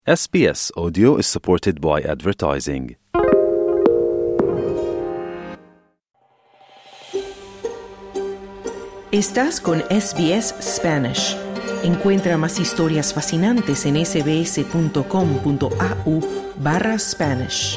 SBS Audio is supported by advertising. Estás con SBS Spanish. Encuentra más historias fascinantes en sbs.com.au/Spanish.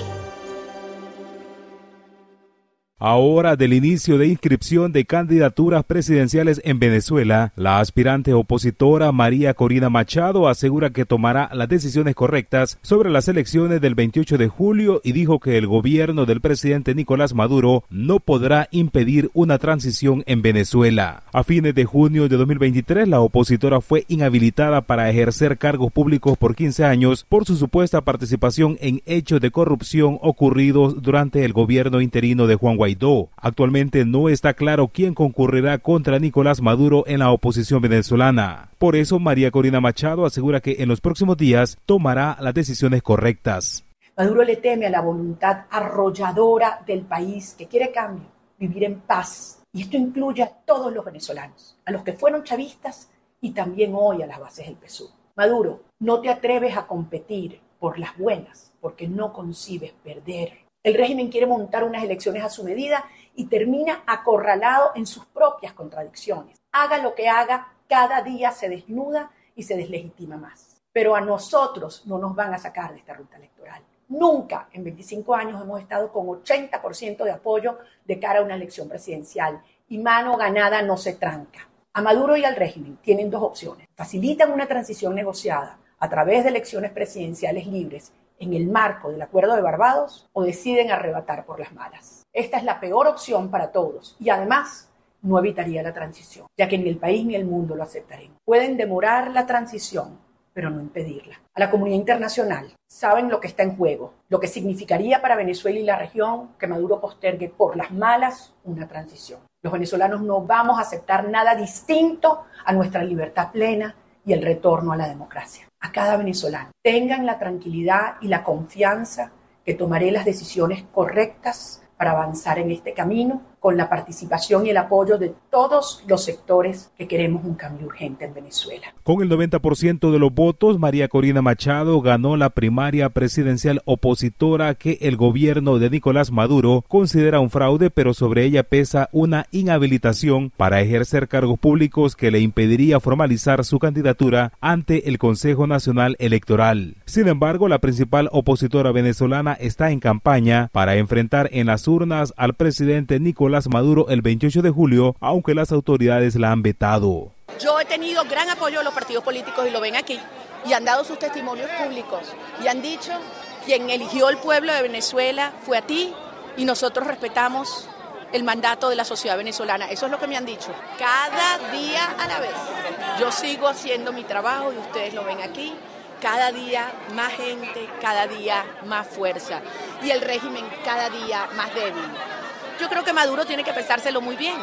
Ahora, del inicio de inscripción de candidaturas presidenciales en Venezuela, la aspirante opositora María Corina Machado asegura que tomará las decisiones correctas sobre las elecciones del 28 de julio y dijo que el gobierno del presidente Nicolás Maduro no podrá impedir una transición en Venezuela. A fines de junio de 2023, la opositora fue inhabilitada para ejercer cargos públicos por 15 años por su supuesta participación en hechos de corrupción ocurridos durante el gobierno interino de Juan Guaidó. Actualmente no está claro quién concurrirá contra Nicolás Maduro en la oposición venezolana. Por eso, María Corina Machado asegura que en los próximos días tomará las decisiones correctas. Maduro le teme a la voluntad arrolladora del país que quiere cambio, vivir en paz. Y esto incluye a todos los venezolanos, a los que fueron chavistas y también hoy a las bases del PSUV. Maduro, no te atreves a competir por las buenas porque no concibes perder. El régimen quiere montar unas elecciones a su medida y termina acorralado en sus propias contradicciones. Haga lo que haga, cada día se desnuda y se deslegitima más. Pero a nosotros no nos van a sacar de esta ruta electoral. Nunca en 25 años hemos estado con 80% de apoyo de cara a una elección presidencial y mano ganada no se tranca. A Maduro y al régimen tienen dos opciones. Facilitan una transición negociada a través de elecciones presidenciales libres en el marco del Acuerdo de Barbados o deciden arrebatar por las malas. Esta es la peor opción para todos y además no evitaría la transición, ya que ni el país ni el mundo lo aceptarán. Pueden demorar la transición, pero no impedirla. A la comunidad internacional saben lo que está en juego, lo que significaría para Venezuela y la región que Maduro postergue por las malas una transición. Los venezolanos no vamos a aceptar nada distinto a nuestra libertad plena y el retorno a la democracia. A cada venezolano, tengan la tranquilidad y la confianza que tomaré las decisiones correctas para avanzar en este camino con la participación y el apoyo de todos los sectores que queremos un cambio urgente en Venezuela. Con el 90% de los votos, María Corina Machado ganó la primaria presidencial opositora que el gobierno de Nicolás Maduro considera un fraude, pero sobre ella pesa una inhabilitación para ejercer cargos públicos que le impediría formalizar su candidatura ante el Consejo Nacional Electoral. Sin embargo, la principal opositora venezolana está en campaña para enfrentar en las urnas al presidente Nicolás Maduro el 28 de julio, aunque las autoridades la han vetado. Yo he tenido gran apoyo de los partidos políticos y lo ven aquí, y han dado sus testimonios públicos y han dicho: quien eligió el pueblo de Venezuela fue a ti y nosotros respetamos el mandato de la sociedad venezolana. Eso es lo que me han dicho. Cada día a la vez. Yo sigo haciendo mi trabajo y ustedes lo ven aquí. Cada día más gente, cada día más fuerza y el régimen cada día más débil. Yo creo que Maduro tiene que pensárselo muy bien,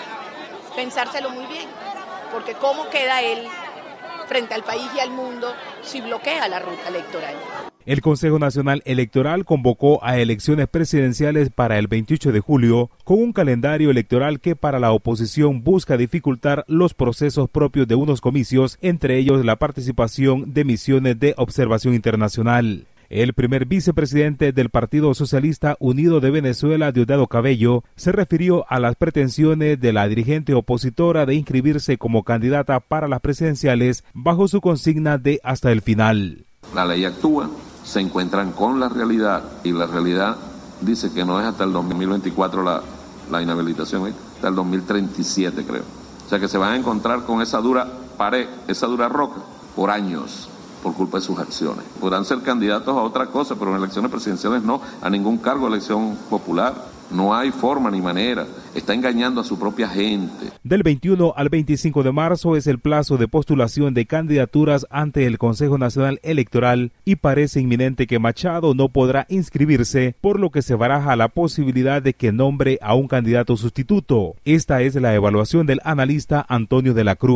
porque cómo queda él frente al país y al mundo si bloquea la ruta electoral. El Consejo Nacional Electoral convocó a elecciones presidenciales para el 28 de julio con un calendario electoral que para la oposición busca dificultar los procesos propios de unos comicios, entre ellos la participación de misiones de observación internacional. El primer vicepresidente del Partido Socialista Unido de Venezuela, Diosdado Cabello, se refirió a las pretensiones de la dirigente opositora de inscribirse como candidata para las presidenciales bajo su consigna de hasta el final. La ley actúa, se encuentran con la realidad y la realidad dice que no es hasta el 2024 la inhabilitación, hasta el 2037 creo. O sea que se van a encontrar con esa dura pared, esa dura roca por años, por culpa de sus acciones. Podrán ser candidatos a otra cosa, pero en elecciones presidenciales no, a ningún cargo de elección popular. No hay forma ni manera. Está engañando a su propia gente. Del 21 al 25 de marzo es el plazo de postulación de candidaturas ante el Consejo Nacional Electoral y parece inminente que Machado no podrá inscribirse, por lo que se baraja la posibilidad de que nombre a un candidato sustituto. Esta es la evaluación del analista Antonio de la Cruz.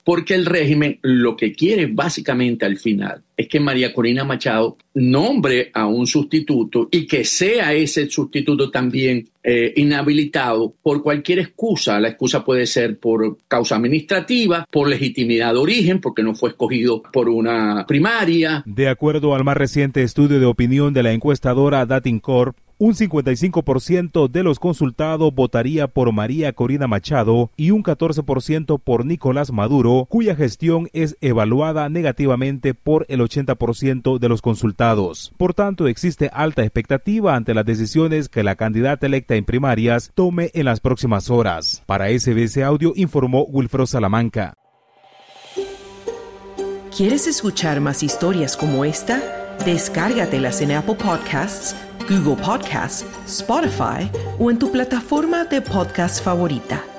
porque el régimen lo que quiere básicamente al final es que María Corina Machado nombre a un sustituto y que sea ese sustituto también inhabilitado por cualquier excusa. La excusa puede ser por causa administrativa, por legitimidad de origen, porque no fue escogido por una primaria. De acuerdo al más reciente estudio de opinión de la encuestadora Datincorp, un 55% de los consultados votaría por María Corina Machado y un 14% por Nicolás Maduro, cuya gestión es evaluada negativamente por el 80% de los consultados. Por tanto, existe alta expectativa ante las decisiones que la candidata electa en primarias tome en las próximas horas. Para SBS Audio informó Wilfredo Salamanca. ¿Quieres escuchar más historias como esta? Descárgatelas en Apple Podcasts, Google Podcasts, Spotify o en tu plataforma de podcast favorita.